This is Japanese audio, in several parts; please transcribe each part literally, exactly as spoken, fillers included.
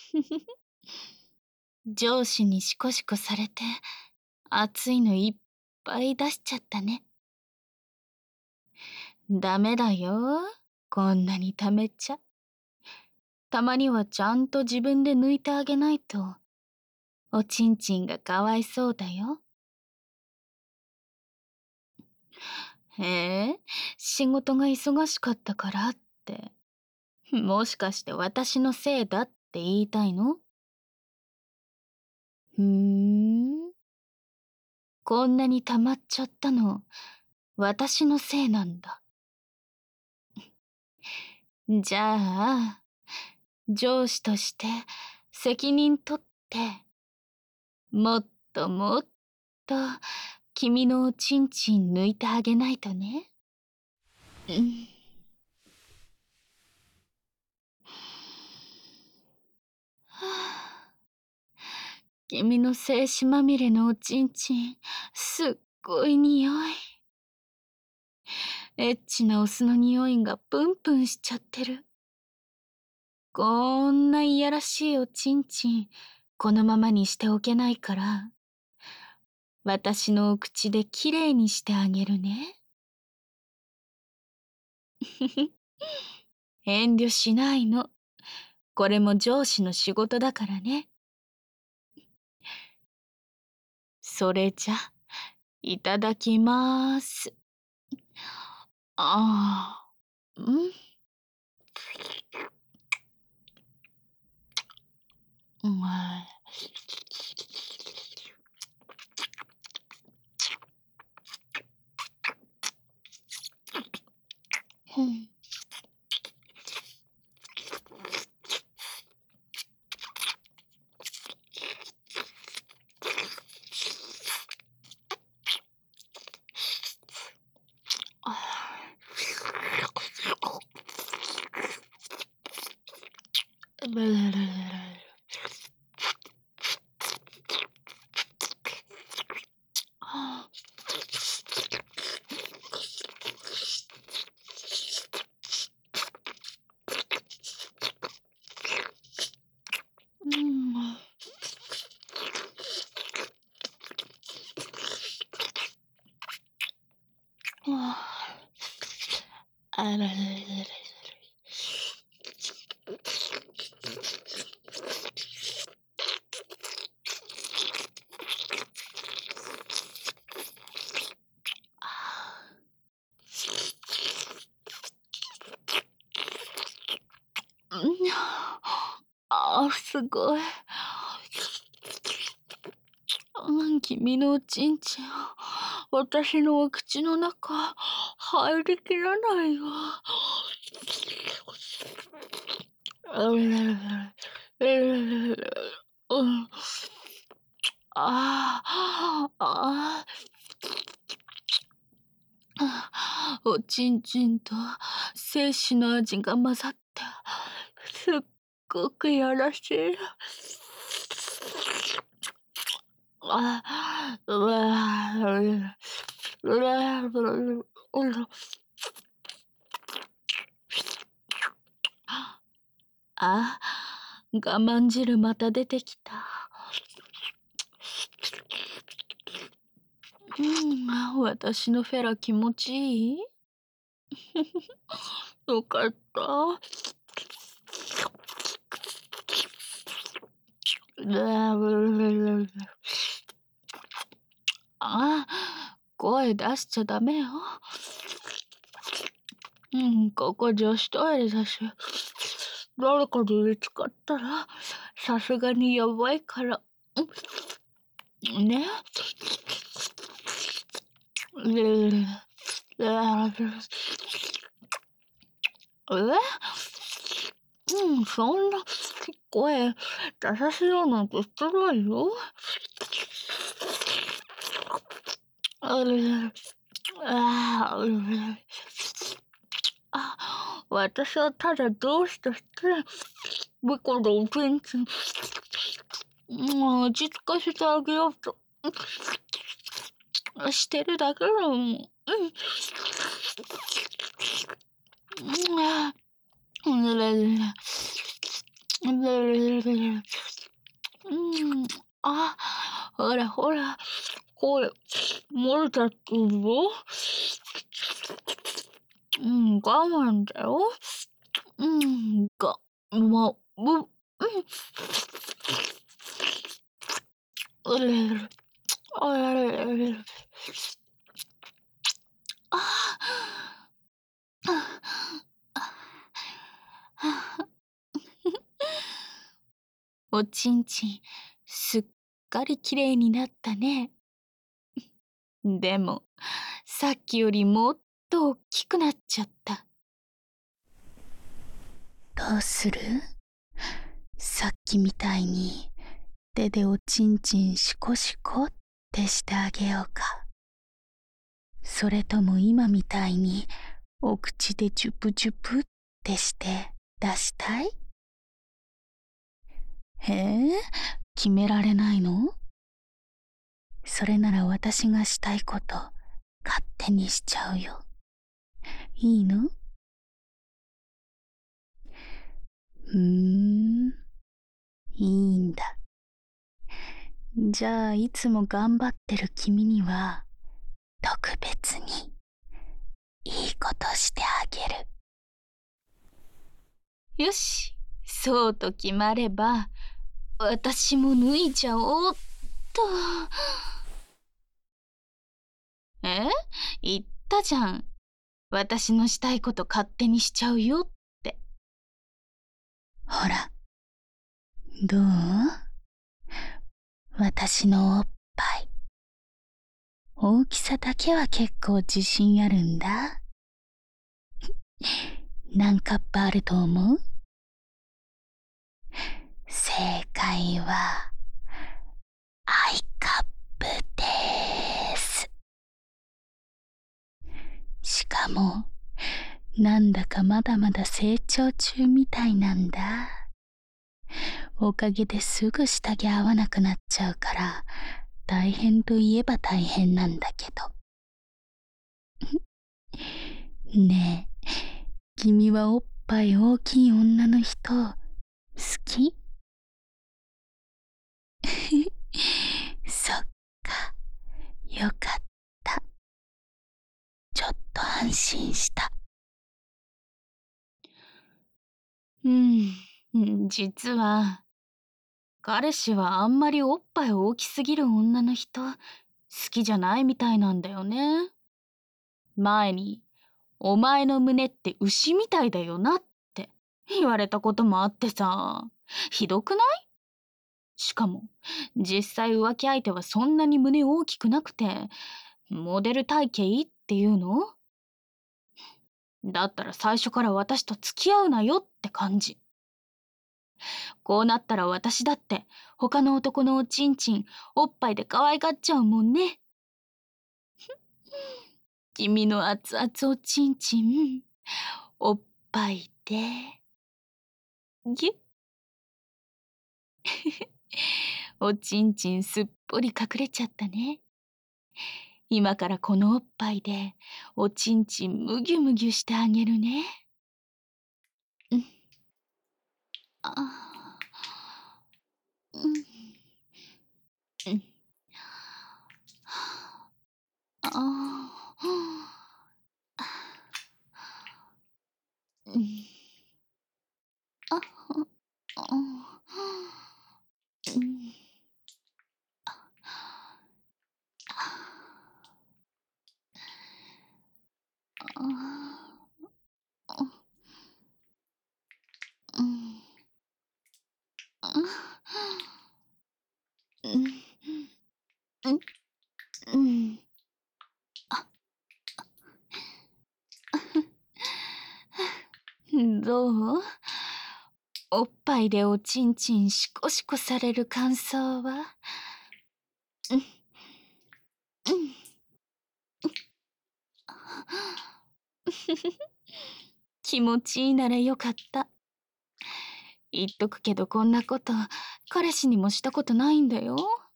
上司にシコシコされて、熱いのいっぱい出しちゃったね。ダメだよ。こんなに溜めちゃ。たまにはちゃんと自分で抜いてあげないと、おちんちんがかわいそうだよ。へえ、仕事が忙しかったからって。もしかして私のせいだって言いたいの？ふーん。こんなに溜まっちゃったの、私のせいなんだ。じゃあ、上司として責任取って、もっともっと君のおちんちん抜いてあげないとね。うん。はあ、君の精子まみれのおちんちん、すっごい匂い。エッチなオスの匂いがプンプンしちゃってる。こんないやらしいおちんちん、このままにしておけないから、私のお口できれいにしてあげるね。遠慮しないの。これも上司の仕事だからね。それじゃ、いただきまーす。ああ、うん、うまい。うん。ああ、ブルルルルル。ああ、うん。ああ、あららららら。うん、あー、すごい。うん、君のおちんちん、私のお口の中、入りきらないよ。うん、ああ、ああ、おちんちんと精子の味が混ざって、すっごくやらしい。あ、うわ、うわ、うわ、あ、我慢汁また出てきた。うん、私のフェラ気持ちいい？よかった。あ、声出しちゃダメよ。うん、ここ女子トイレだし、誰かで見つかったら、さすがにやばいから。うんね。え？うん、そんな声出させようなんて言ってないよ。ああ、私はただ上司として、向こうでおちんちん、うん、落ち着かせてあげようと、してるだけだもん。うん。うん。 うん、あ、ほらほら、これ、漏れちゃってるよ。うん、我慢だよ。うん、が、ま、う、うん、うれれ、あられれれ。ああ。おちんちん、すっかりきれいになったね。でも、さっきよりもっとおっきくなっちゃった。どうする？さっきみたいに手でおちんちんシコシコってしてあげようか。それとも今みたいにお口でジュプジュプってして出したい？へえ、決められないの？それなら私がしたいこと勝手にしちゃうよ。いいの？ふーん、いいんだ。じゃあいつも頑張ってる君には特別にいいことしてあげる。よし、そうと決まれば私も脱いじゃおうっと。え？言ったじゃん。私のしたいこと勝手にしちゃうよって。ほら、どう？私のおっぱい。大きさだけは結構自信あるんだ。何カップあると思う？正解は、アイカップでーす。しかも、なんだかまだまだ成長中みたいなんだ。おかげですぐ下着合わなくなっちゃうから、大変といえば大変なんだけど。ねえ、君はおっぱい大きい女の人、好き？そっか、よかった。ちょっと安心した。うん、実は、彼氏はあんまりおっぱい大きすぎる女の人、好きじゃないみたいなんだよね。前に、お前の胸って牛みたいだよなって言われたこともあってさ、ひどくない？しかも、実際浮気相手はそんなに胸大きくなくて、モデル体型っていうの？だったら最初から私と付き合うなよって感じ。こうなったら私だって他の男のおちんちん、おっぱいで可愛がっちゃうもんね。君の熱々おちんちん、おっぱいで、ぎゅっ。おちんちんすっぽり隠れちゃったね。今からこのおっぱいでおちんちんむぎゅむぎゅしてあげるね。うん。あー、うん。うん。ああ。うん。あ、あ、うん。ああ。うん。うん。うん。うん。どう？おっぱいでおちんちんシコシコされる感想は？うん。うん。気持ちいいならよかった。言っとくけどこんなこと彼氏にもしたことないんだよ。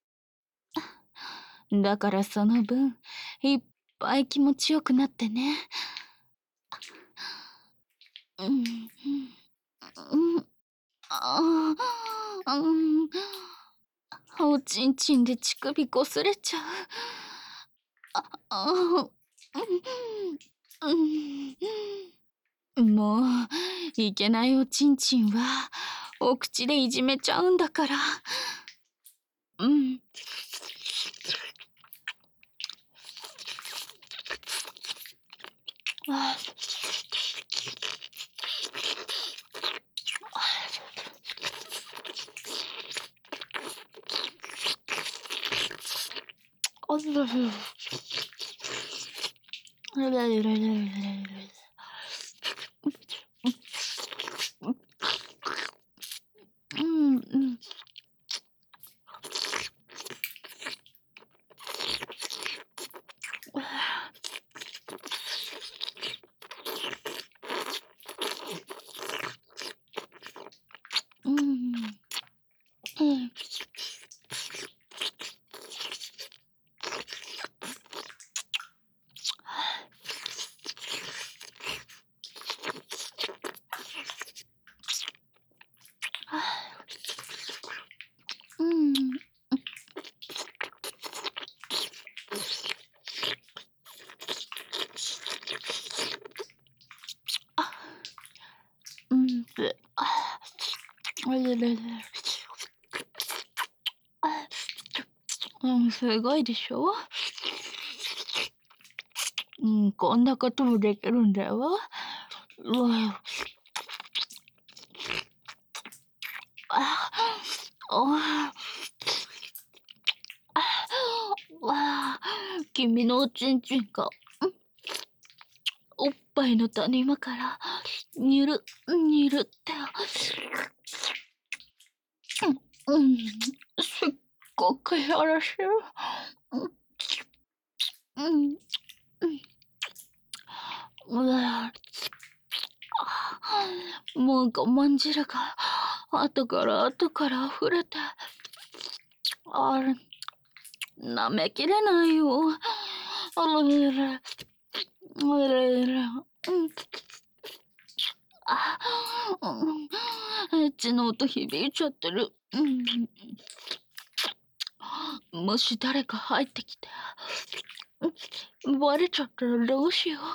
だからその分いっぱい気持ちよくなってね。うん、うん、うん。 ああ、うん。おちんちんで乳首擦れちゃう。あ、ああ、うん、うん。もう、いけないおちんちんは、お口でいじめちゃうんだから。うん。ああ、あ、そうそう。うんうん。うん。うん。うん。あ、うん、で、あ、あれれれ。あ、うん、すごいでしょ？うん、こんなこともできるんだよ。うわ。あ、ああ、わあ、君のおちんちんが、おっぱいの谷間から、にゅる、にゅるって、うん、うん、すっごくやらしい。うん、うん、うん、うわあ、もう我慢汁が、後から後から溢れて、あれ、舐めきれないよ。あられれ、あられれ、うん。あ、うん、エッチの音響いちゃってる。うん。もし誰か入ってきて、うん、バレちゃったらどうしよう。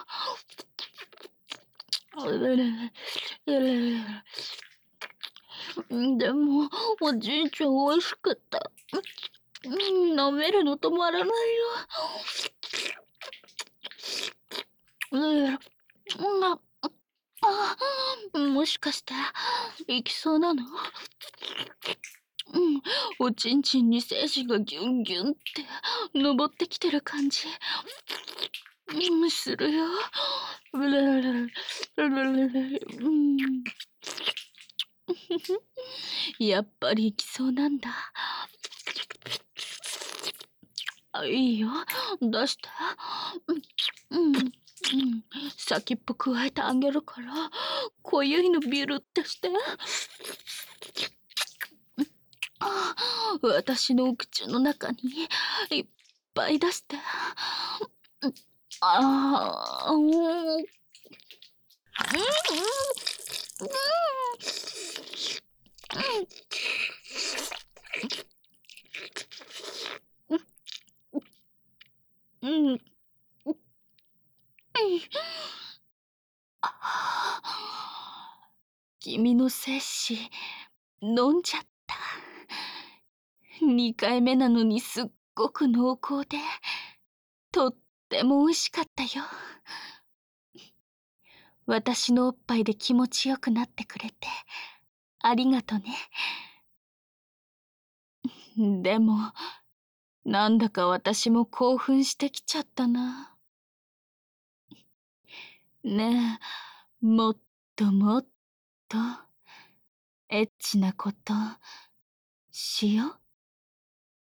あれれれ、あれれれ。うん、でも、おじいちゃん美味しかった。うん、舐めるの止まらないよ。うん、うん、あ、あ、もしかして、行きそうなの？うん、おちんちんに精子がギュンギュンって登ってきてる感じ。うん、するよ。うらららら、らららら、うん。やっぱり行きそうなんだ。あ、いいよ。出して。うん、うん、うん。先っぽくわえてあげるから、濃ゆいのビュルってして。あ、私のお口の中にいっぱい出して。うん、ああ、うん、うん、うん、うん、うん。あ、君の精子、飲んじゃった。にかいめなのにすっごく濃厚で、とっても美味しかったよ。私のおっぱいで気持ちよくなってくれて、ありがとね。でも、なんだか私も興奮してきちゃったな。ねえ、もっともっと、エッチなこと、しよう。